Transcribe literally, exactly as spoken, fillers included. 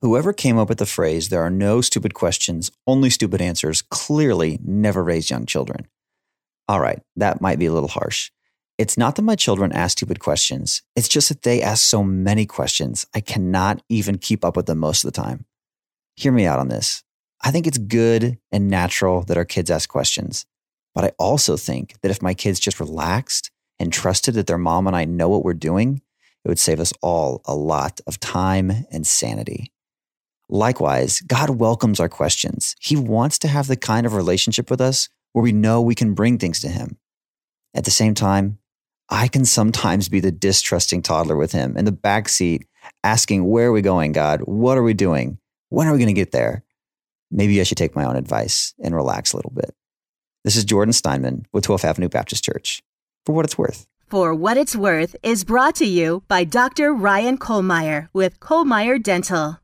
Whoever came up with the phrase, there are no stupid questions, only stupid answers, clearly never raised young children. All right, that might be a little harsh. It's not that my children ask stupid questions. It's just that they ask so many questions, I cannot even keep up with them most of the time. Hear me out on this. I think it's good and natural that our kids ask questions. But I also think that if my kids just relaxed and trusted that their mom and I know what we're doing, it would save us all a lot of time and sanity. Likewise, God welcomes our questions. He wants to have the kind of relationship with us where we know we can bring things to him. At the same time, I can sometimes be the distrusting toddler with him in the backseat, asking, where are we going, God? What are we doing? When are we going to get there? Maybe I should take my own advice and relax a little bit. This is Jordan Steinman with twelfth Avenue Baptist Church. For What It's Worth. For What It's Worth is brought to you by Doctor Ryan Kohlmeyer with Kohlmeyer Dental.